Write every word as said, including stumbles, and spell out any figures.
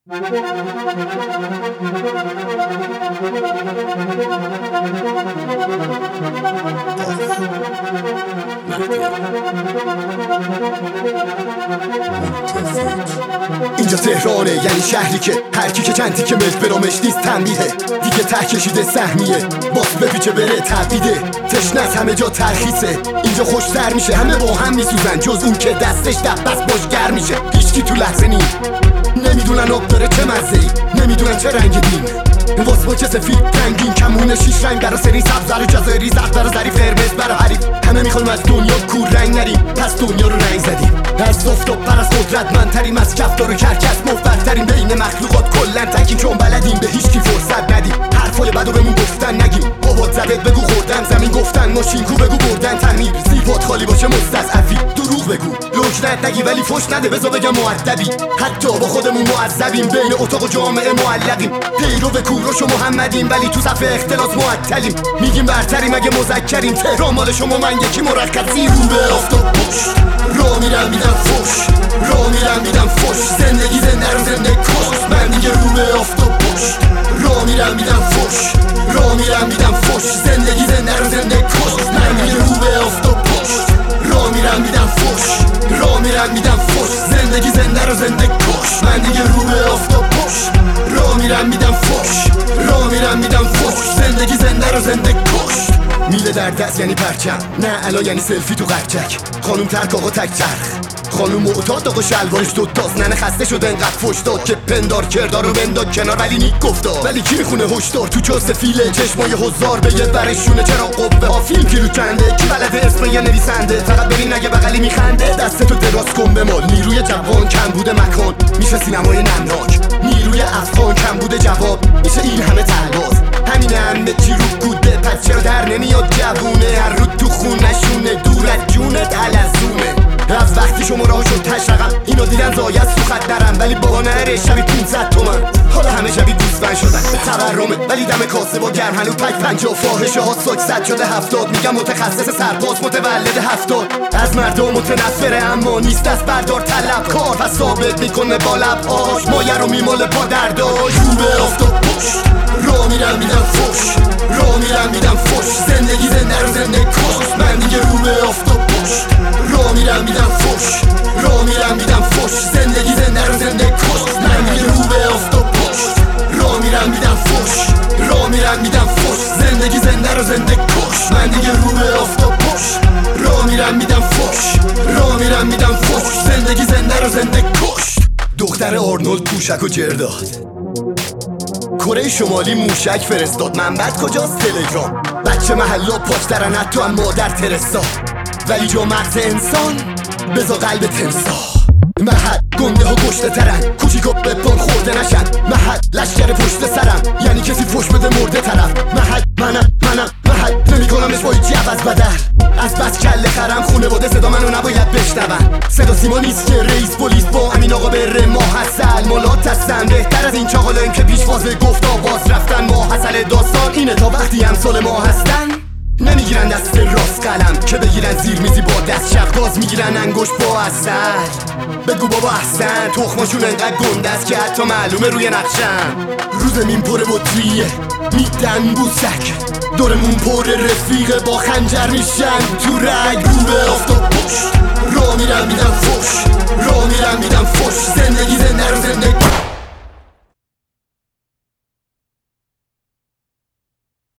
اینجا تهرانه، یعنی شهری که هر کی که چند تیکه ملک برامش نیست تنبیهه. دیگه ته کشیده سهمیه، باس بپیچه بره تبیده. تشنت همه جا ترخیصه، اینجا خوشتر میشه. همه با هم میسوزن جز اون که دستش دبست باشگر میشه. هیچکی تو لحظه نیم نمیدونن آب داره چه مزه‌ای، نمیدونن چه رنگ دین. واس با چه سفید رنگین، کمونه شیش رنگ برا سری سبز رو جزایری، زرد برا ظریف، قرمز برا حریف. همه میخوان از دنیا کور رنگ نریم، پس دنیا رو رنگ زدیم. از آفتاب پر از قدرتمندتریم، از کفتار و کرکس مفبرتریم. بین مخلوقات کلن تکیم، چون بلدیم به هیچ کی فرصت ندیم. حرفای بدو بهمون گفتن نگیم، بابات زدت بگو خوردن زمین. گفتن ماشین کو بگو بردن تعمیر، زیبات خالی باشه مستضعفی. دروغ بگو لجنت نگی، ولی فوش نده بذار بگم مؤدبی. حتی با خودمون معذبیم، بین اتاق و جامعه معلقیم. پیرو به کوروش و محمدیم، ولی تو صف اختلاس معطلیم. میگیم برتریم اگه مذکریم، تهران مال شما من یکی مرخصی. رو به آفتاب پشت را میرم میدم فوش، را میرم میدم فوش. زندگی زنده رو زنده کشت، من دیگه رو به آفتاب پشت را میرم میدم فوش، را میرم میدم فوش. زندگی زنده رو زنده کشت، من دیگه رو به آفتاب پشت را میرم میدم فوش، را میرم میدم فوش. زندگی زنده رو زنده کشت، من دیگه رو به آفتاب پشت را میرم میدم فوش، را میرم میدم فوش. زندگی زنده رو زنده کشت. میله در دست یعنی پرچم، نه الا یعنی سلفی تو قرچک. خانوم ترک آقا تک چرخ، خانوم معتاد آقا شلوارش دوتاست. ننه خسته شد انقدر فوش داد که پندار کردار رو بنداد کنار، ولی نیک گفتا. ولی کی میخونه هشدار تو چست فیله، چشمای حضار به یه برشونه. چرا قبه ها فیلم کیلو کنده، کی بلده اسم یه نویسنده. فقط ببین نگه بغلی میخنده، دستتو دراز کن به مال. نیروی جوان کم بوده مکان، میشه سینمای نمناک. نیروی افغان کم بوده جواب، میشه این همه تلواز. همینه همه چی رو گوده، پس چرا در نمیاد جوونه. هر رو تو خونشونه، دور از جونت حلزونه. از وقتی شما راه شد تش رقم، اینو دیدن زایت سوخت درم. ولی بابا نره شبی پونصد تومن، حالا همه شبی دوستن شدن. تورمه ولی دم کاسه با گرم هنو پک پنجا. فاحشه ها ساکست شده هفتاد، میگم متخصص سرباز متولد هفتاد. از مردم متنفره اما نیست دست بردار طلب کار. پس ثابت میکنه با لب آش مایه رو میماله پا درداش. رو به آفتاب پشت را میرم میدم فوش، را میرم میدم فوش. زندگی زنده رو زنده کشت، من دیگه رو به آفتاب پشت را میرم میدم فوش، را میرم میدم فوش. زندگی زنده رو زنده کشت، من دیگه رو به آفتاب پشت را میرم میدم فوش، را میرم میدم فوش. زندگی زنده رو زنده کشت، من دیگه رو به آفتاب پشت را میرم میدم فوش، را میرم میدم فوش. زندگی زنده رو زنده کشت. دختر آرنولد پوشک و جرداد، کره شمالی موشک فرستاد. منبت کجاست؟ تلگرام. بچه محلا پاک درن حتی هم مادر ترسا. ولی جا مغز انسان بزا قلب تمساح. محل گنده ها گشته ترن، کوچیکا به پان خورده نشن. محل لشکر پشت سرم، یعنی کسی فوش بده مرده طرف. محل منم منم محل، نمی کنمش با هیچی عوض بدل. از بس کله خرم خونه باده صدا منو نباید بشنون. صدا سیما نیست که رئیس پلیس با امین آقا بره. ما حسل مالات هستن بهتر از این چاقالاییم که پیشواز گفت آواز رفتن. ما حسل داستان اینه تا وقتی امثال ما هستن نمیگیرن دست راست قلم که بگیرن زیر میزی با دست شب. باز میگیرن انگشت با اثر. بگو بابا احسن، تخماشون انقدر گنده است که حتی معلومه روی نقشم. روز مین پره بطریه میدن بوسک، دورمون پر رفیقه با خنجر میشن تو رگ. رو به آفتاب پشت را میرم میدم فوش، را میرم میدم فوش. زندگی زنده رو زنده